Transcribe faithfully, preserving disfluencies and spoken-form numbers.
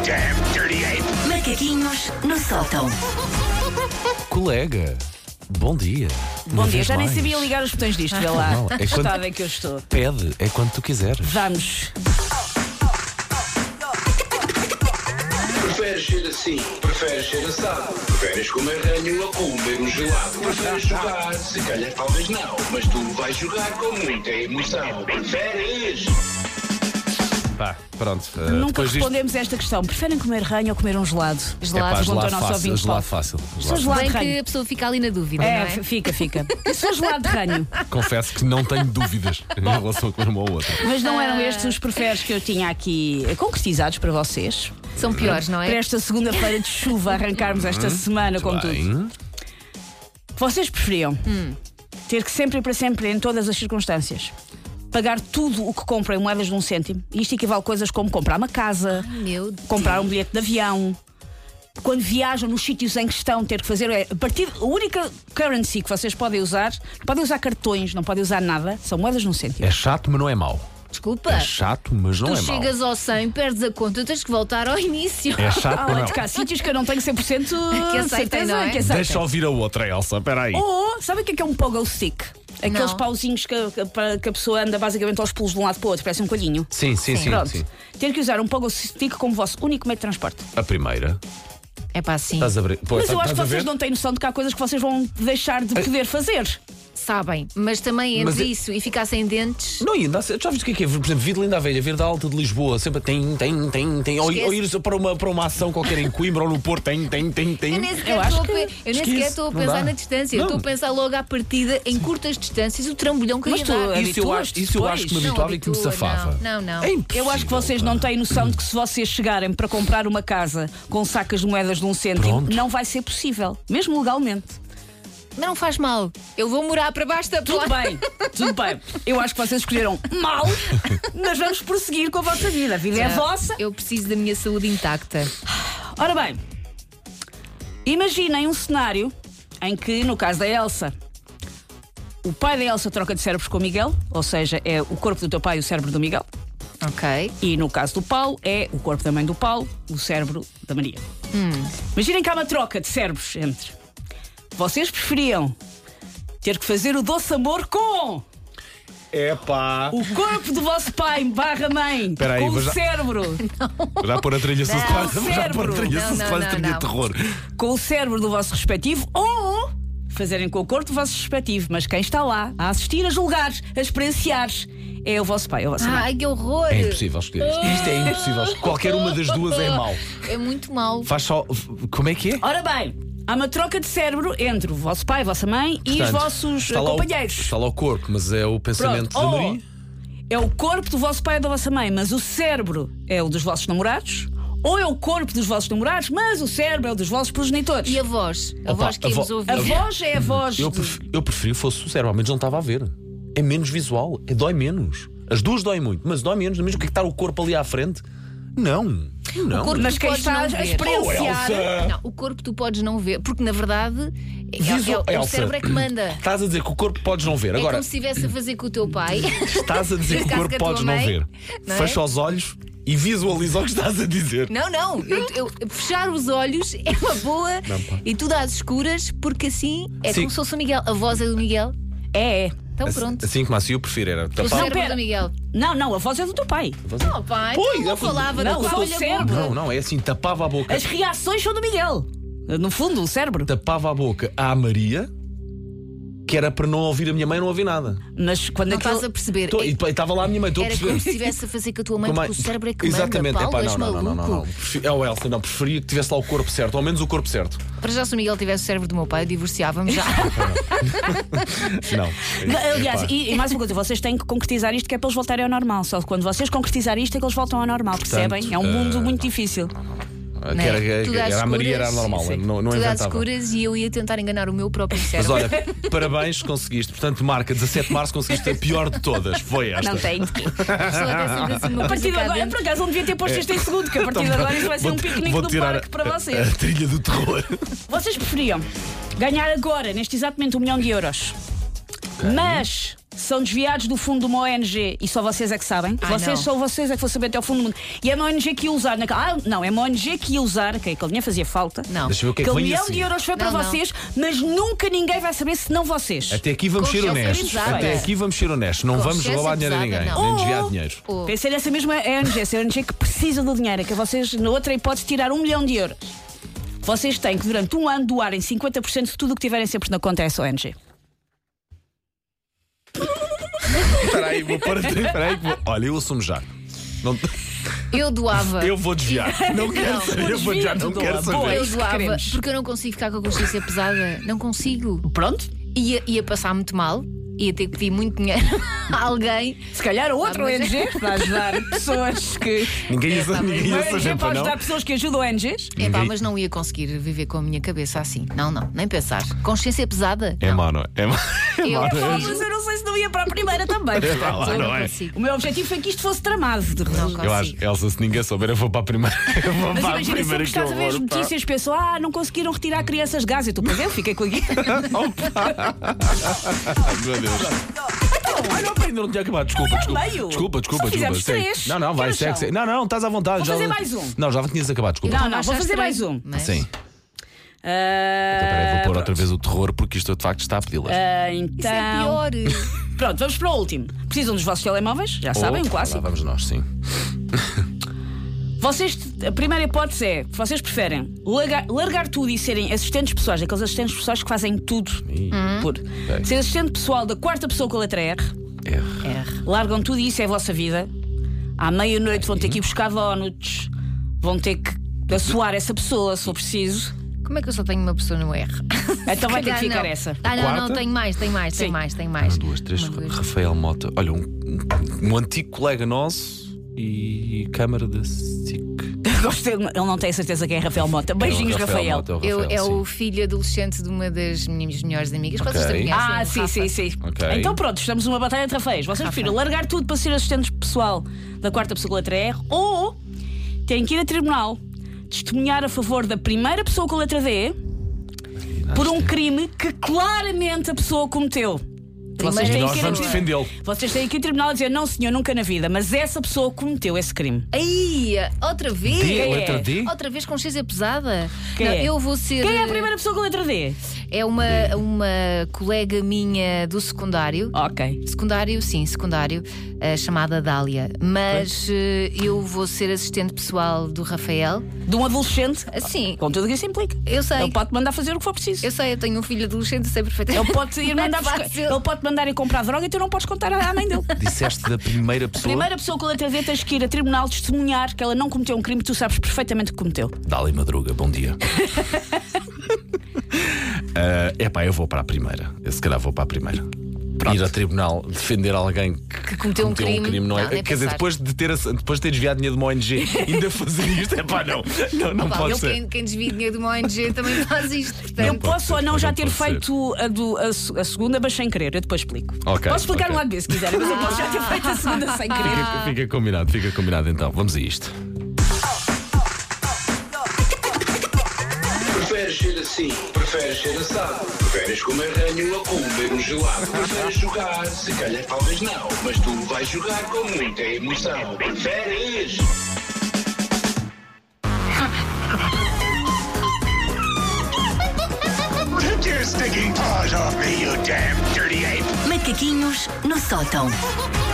damn dirty ape! Macaquinhos no sótão. Colega, bom dia. Bom Uma dia, vez já nem mais. sabia ligar os botões disto, vê lá. Não, é Que quando- estado em que eu estou. Pede, é quando tu quiseres. Vamos. Preferes ser assim? Preferes ser assado? Preferes comer ranho a comer um gelado? Preferes jogar? Se calhar talvez não, mas tu vais jogar com muita emoção. Preferes? Pá, pronto. uh, Nunca depois disto- respondemos a esta questão. Preferem comer ranho ou comer um gelado? É pá, Gelado. Perguntou gelado ao nosso fácil, ouvinte, gelado Paulo. fácil. Sou gelado gelado Bem de que ranho. a pessoa fica ali na dúvida, É, não é? f- fica, fica. Eu sou gelado de ranho. fácil. Confesso que não tenho dúvidas em relação a comer uma ou outra. Mas não eram estes os preferes que eu tinha aqui concretizados para vocês. São piores, não Para é? esta segunda-feira de chuva, arrancarmos esta semana com tudo. Bem, Vocês preferiam ter que sempre e para sempre, em todas as circunstâncias, pagar tudo o que compram em moedas de um cêntimo? E isto equivale a coisas como comprar uma casa, Meu Deus. comprar um bilhete de avião. Quando viajam nos sítios em que estão, ter que fazer. É, a partir, a única currency que vocês podem usar, não podem usar cartões, não podem usar nada, são moedas de um cêntimo. é chato, mas não é mau. Desculpa. É chato, mas não Tu é mau. chegas ao cem, perdes a conta, tens que voltar ao início. É chato, mas Além não. de cá, sítios que eu não tenho cem por cento Que aceitem, certeza não é? que aceitem. Deixa ouvir a outra, Elsa. Espera aí. Ou, sabe o que é que é um pogo stick? Aqueles Não. pauzinhos que, que, que a pessoa anda basicamente aos pulos de um lado para o outro, parece um coelhinho. Sim, sim, sim. Pronto. sim. Ter que usar um pogo stick como vosso único meio de transporte. A primeira. É pá, sim. Estás a abrir. Pô, Mas eu estás acho que a ver? vocês não têm noção de que há coisas que vocês vão deixar de poder fazer. Sabem, mas também entre Mas é- isso e ficar sem dentes. Não, e ainda, já viste o que é que é? Por exemplo, vir de Linda a Velha, vir da Alta de Lisboa, sempre tem, tem, tem, tem. Ou, Esquece. ou ir para uma, para uma ação qualquer em Coimbra ou no Porto, tem, tem, tem, tem. Eu nem sequer Eu acho estou a, que pe- eu nem esquece, sequer estou a não pensar dá. na distância, eu Não. estou a pensar logo à partida em curtas distâncias o trambolhão que Mas ia tu- dar. Isso eu, acho, isso eu acho que me Não habituava e que me habitua, safava. Não, não. não. É impossível, Eu acho que vocês não têm noção de que se vocês chegarem para comprar uma casa com sacas de moedas de um cêntimo, Pronto. não vai ser possível, mesmo legalmente. Mas não faz mal. Eu vou morar para baixo da Tudo placa. bem, tudo bem. Eu acho que vocês escolheram mal, mas vamos prosseguir com a vossa vida. A vida é vossa. Eu preciso da minha saúde intacta. Ora bem, imaginem um cenário em que, no caso da Elsa, o pai da Elsa troca de cérebros com o Miguel, ou seja, é o corpo do teu pai e o cérebro do Miguel. Ok. E no caso do Paulo, é o corpo da mãe do Paulo, o cérebro da Maria. Imaginem que há uma troca de cérebros entre. Vocês preferiam ter que fazer o doce amor com Epá. o corpo do vosso pai barra mãe, Espera aí, com vou o já- cérebro, Vou já pôr a trilha sussurrada. Vou já cérebro. pôr a trilha Não, não, sussurrada, não, trilha não. de terror. com o cérebro do vosso respectivo, ou fazerem com o corpo do vosso respectivo, mas quem está lá a assistir, a julgar, a experienciar, é o vosso pai, é a vossa mãe. Ai, que horror! É impossível escolher isto. Isto é impossível. Qualquer uma das duas é mau. É muito mau. Faz só. Como é que é? Ora bem, há uma troca de cérebro entre o vosso pai, a vossa mãe e os Portanto, vossos está lá o- companheiros. Está lá o corpo, mas é o pensamento Pronto. da Ou Maria. é o corpo do vosso pai ou da vossa mãe, mas o cérebro é o dos vossos namorados. Ou é o corpo dos vossos namorados, mas o cérebro é o dos vossos progenitores. E a voz? A Opa, voz que a íamos vo- ouvir. A voz é a voz. Eu, de- pref... eu preferi que fosse o cérebro, ao menos não estava a ver. É menos visual, é dói menos. As duas doem muito, mas dói menos. Mesmo que é que estar o corpo ali à frente. Não, não. O corpo Mas tu quem podes está não a ver. experienciar. Oh, Elsa! Não, o corpo tu podes não ver, porque na verdade é, Visual- é- é o Elsa, cérebro é que manda. Estás a dizer que o corpo podes não ver. É Agora, como se estivesse a fazer com o teu pai. estás a dizer que Neste o caso, corpo com a podes tua não mãe, ver. não é? Fecha os olhos e visualiza o que estás a dizer. Não, não. Eu, eu- fechar os olhos é uma boa Não, pá. e tudo às escuras, porque assim é Sim. como se fosse o Miguel. A voz é do Miguel. É, é. Então Assim- pronto. Assim como assim eu prefiro era O tapar. cérebro pera. do Miguel. Não, não, a voz é do teu pai. Oh, pai, Pois, não é como- falava Não, da o tua teu cérebro. boca. Não, não, é assim, tapava a boca. As reações são do Miguel. No fundo, o cérebro. Tapava a boca à Maria, que era para não ouvir a minha mãe, não ouvir nada. Mas quando Não aquilo. estás a perceber. Tô- É- E e estava lá a minha mãe, estou a Era perceber. como se estivesse a fazer com a tua mãe, Como é- porque o cérebro é que manda. Exatamente, Paulo, epá, és não, não, não, não, não, não. maluco. Prefi- É o Elsa, não, preferia que tivesse lá o corpo certo, ao menos o corpo certo. Para já, se o Miguel tivesse o cérebro do meu pai, divorciávamos já. Não. Aliás, Epá. e, e mais uma coisa, vocês têm que concretizar isto, que é para eles voltarem ao normal. Só quando vocês concretizarem isto é que eles voltam ao normal, percebem? É um mundo eh, muito difícil. Que era, que Tudo às era a Maria era escuras. normal, Sim, sim. não, não Tudo às inventava. escuras e eu ia tentar enganar o meu próprio Mas cérebro. olha, parabéns, conseguiste. Portanto, marca dezassete de março, conseguiste a pior de todas. Foi esta. Não tem de quê. Estou até sempre assim uma A partir de coisa cá agora, dentro. por acaso, não devia ter posto isto em segundo, que a partir de Então, agora isto vai ser um vou- piquenique vou no tirar parque para a- vocês. A trilha do terror. Vocês preferiam ganhar agora, neste exato momento, um milhão de euros, mas são desviados do fundo de uma O N G e só vocês é que sabem. Ai, vocês não. só vocês é que vão saber até ao fundo do mundo. E é uma O N G que ia usar naquela. Ah, não, é uma O N G que ia usar, que aquele dinheiro fazia falta. Não. Deixa eu ver o que é que Aquele vem milhão assim. de euros foi para Não, não. vocês, mas nunca ninguém vai saber se não vocês. Até aqui vamos ser Consciência honestos. pesada. Até aqui vamos ser honestos. Não vamos Consciência roubar dinheiro a pesada, ninguém, não. nem desviar Oh. dinheiro. Oh. Pensei nessa mesma O N G, essa O N G que precisa do dinheiro, que vocês, na outra hipótese, tirar um milhão de euros. Vocês têm que, durante um ano, doarem cinquenta por cento de tudo o que tiverem sempre na conta a essa O N G. Espera aí, vou pôr. Espera aí, que vou- Olha, eu assumo já. Não- Eu doava. Eu vou desviar. Não quero Não, saber. Eu vou desviar. Não desvia-te, quero doa. saber. Boa. Eu isso que doava queremos. porque eu não consigo ficar com a consciência pesada. Não consigo. Pronto? Ia, ia passar muito mal. Ia ter que pedir muito dinheiro a alguém. Se calhar outra Ah, O mas- N G para ajudar pessoas que. Ninguém ia É, pá, ninguém Uma ia O N G saber para para não. ajudar pessoas que ajudam O N Gs. É pá, mas não ia conseguir viver com a minha cabeça assim. Não, não, nem pensar. Consciência pesada. É não. mau, não é? É mau. Eu Ah, prefiro- mas eu não sei se não ia para a primeira também. É lá, eu não não é? consigo. O meu objetivo foi que isto fosse tramado. De Não resto. consigo. Eu acho, Elsa, se ninguém souber, eu vou para a primeira. Eu vou Mas para a imagina, sempre primeira que que estás a ver as eu vou. pá. notícias, pensou, ah, não conseguiram retirar crianças de gás. Eu estou, pois é, eu fiquei com aqui. Ai, meu Deus. Ai, não, ainda não tinha acabado. Desculpa, Não, desculpa. meio. Desculpa, desculpa, Só desculpa. fizemos segue. três. Não, não, vai, Que segue, horas segue. são? Não, não, estás à vontade. Vou já... fazer mais um. Não, já tinhas acabado, desculpa. Não, não, vou Achaste fazer mais estranho, um. mas- Sim. Ah, Então, peraí, vou pôr outra pronto. vez o terror porque isto de facto está a pedi-las. Ah, Isso então. é pior. Pronto, vamos para o último. Precisam dos vossos telemóveis, já sabem, um Oh, clássico. Lá vamos nós, sim. Vocês, a primeira hipótese é: vocês preferem largar, largar tudo e serem assistentes pessoais, aqueles assistentes pessoais que fazem tudo Ih, por. Ser assistente pessoal da quarta pessoa com a letra R, R. R. largam tudo e isso é a vossa vida. À meia-noite vão ter que ir buscar donuts, vão ter que assoar essa pessoa se for preciso. Como é que eu só tenho uma pessoa no R? Então vai ter que Calhar ficar não. essa. Ah, não, Quarta? não, tenho mais, tenho mais, tenho Sim. mais, tenho mais. Uma, duas, três. Uma, duas. Rafael Mota. Olha, um, um, um antigo colega nosso e câmara da S I C. Gostei, ele não tem certeza quem é Rafael Mota. Beijinhos, É o Rafael. Mota, é o Eu, Rafael, é sim. o filho adolescente de uma das minhas melhores amigas. Ok. Vocês também conhecem, Ah, o sim, Rafa? sim, sim. Ok. Então pronto, estamos numa batalha de Rafaéis. Vocês Rafa. preferem largar tudo para ser assistentes pessoal da quarta pessoa com a letra R ou têm que ir a tribunal testemunhar a favor da primeira pessoa com a letra D por um crime que claramente a pessoa cometeu. Vocês E têm, nós que ir vamos a, defendê-lo. vocês têm que ir a tribunal e dizer não senhor, nunca na vida, mas essa pessoa cometeu esse crime. Aí, outra vez? D, Quem letra é? D? Outra vez consciência pesada? Quem não, é? eu vou ser. Quem é a primeira pessoa com a letra D? É uma, uma colega minha do secundário. Ok. Secundário, sim, secundário, eh, chamada Dália. Mas eh, eu vou ser assistente pessoal do Rafael. De um adolescente, Assim, com tudo o que isso implica. eu sei. Ele pode mandar fazer o que for preciso. Eu sei, eu tenho um filho adolescente, sei perfeitamente. Ele pode ir Não é mandar buscar, fácil. ele pode mandar ir comprar droga e tu não podes contar à mãe dele. Disseste da primeira pessoa. Primeira pessoa com a letra D tens que ir a tribunal testemunhar que ela não cometeu um crime que tu sabes perfeitamente que cometeu. Dália Madruga, bom dia. É epá, eu vou para a primeira. Eu se calhar vou para a primeira. Ir a tribunal defender alguém que, Que cometeu um crime. não é? Não, nem Quer dizer, pensar. depois de, ter, depois de ter desviado dinheiro de uma O N G, ainda fazer isto, é pá, não. Não, não Opa, pode eu, ser. quem, quem desvia dinheiro de uma O N G também faz isto. Portanto, Eu pode posso ser, ou não mas já não ter pode ser. feito a, do- a se- a segunda, mas sem querer. Eu depois explico. Ok, posso explicar ok. um lado B se quiserem, mas eu posso já ter feito a segunda sem querer. Fica, fica combinado, fica combinado então. Vamos a isto. Preferes ser assim? Preferes ser assado? Preferes comer ranho a comer um gelado? Preferes jogar? Se calhar talvez não, mas tu vais jogar com muita emoção. Preferes? Take your stinking paws off me, you damn dirty ape! Macaquinhos no sótão.